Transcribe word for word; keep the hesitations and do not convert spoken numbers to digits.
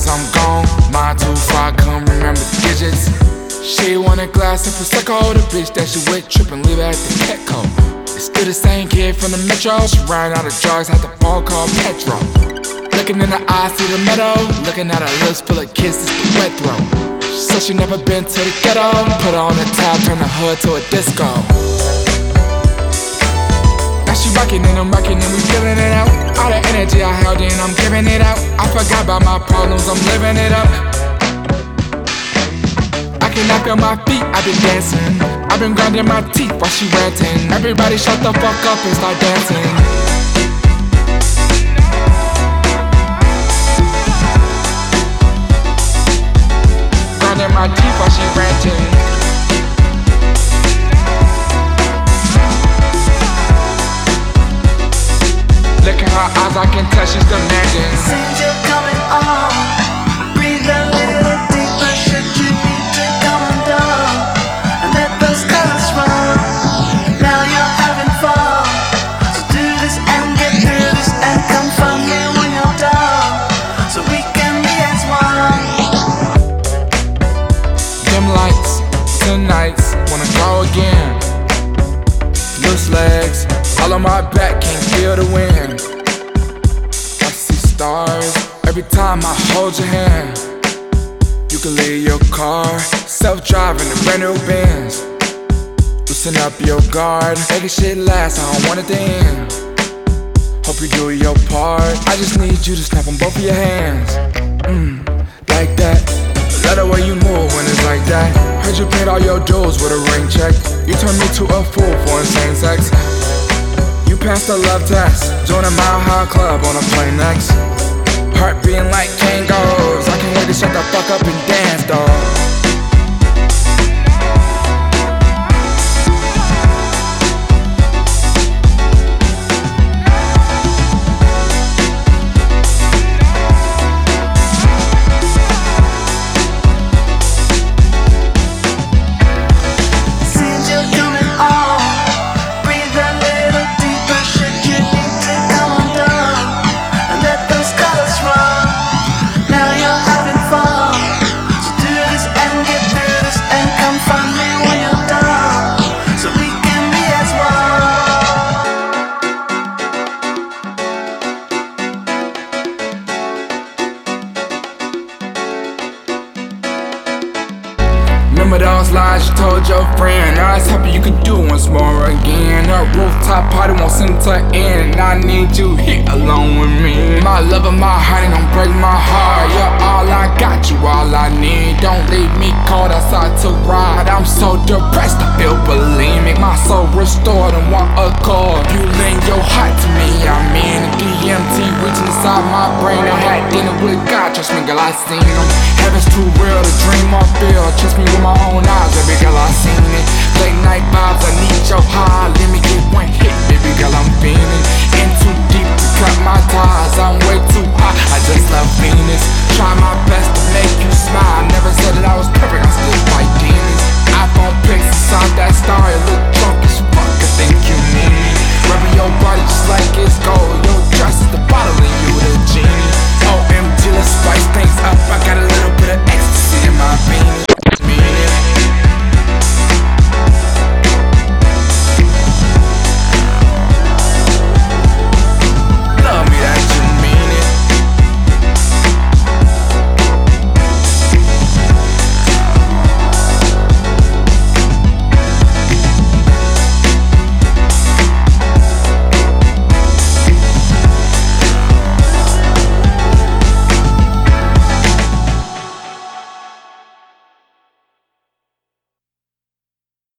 once I'm gone. Mind too far, I can't remember the digits. She want a glass of Prosecco, the bitch that she with trippin', leave her at the Petco. It's still the same kid from the metro. She ran out of drugs, had the phone called Petro. Looking in the eyes, see the meadow. Looking at her lips full of kisses, the wet throat. She said she never been to the ghetto. Put her on the top, turn the hood to a disco. Now she rockin' and I'm rockin' and we feelin' it out. All the energy I held in, I'm giving it out. I forgot about my problems, I'm living it up. I cannot feel my feet, I've been dancing. I've been grinding my teeth while she ranting. Everybody shut the fuck up and start dancing. Grinding my teeth while she ranting. Look at her eyes, I can tell she's demanding. Since you're coming on, breathe a little deeper. Should you need to come undone and let those colors run? Now you're having fun, so do this and get through this and come find me when you're done, so we can be as one. Dim lights, tonight's, wanna go again. Loose legs, all on my back, can't feel the wind. I see stars every time I hold your hand. You can leave your car, self-driving a brand new Benz. Loosen up your guard, make shit last, I don't want it to end. Hope you do your part, I just need you to snap on both of your hands. Mmm, like that. Love the way you move when it's like that. Heard you paid all your dues with a ring check. You turned me to a fool for insane sex. You passed the love test, join a Mile High Club on a plane next. Heart beating like Kangols, I can't wait to shut the fuck up and dance, dawg. Remember those lies you told your friend? I was happy you could do once more again. A rooftop party won't seem to end, and I need you here alone with me. My love and my heart ain't gon' break my heart. You're all I got, you all I need. Don't leave me cold outside to ride. I'm so depressed, I feel bulimic. My soul restored in one accord. You lend your heart to me, I'm in the D M T reaching inside my brain. I had dinner with God, trust me, girl, I seen him. Heaven's too real to dream or feel. Trust me with my own eyes, baby girl, I seen it. Late night vibes, I need your high. Let me get one hit, baby girl, I'm feeling. In too deep to cut my ties, I'm way too high, I just love Venus.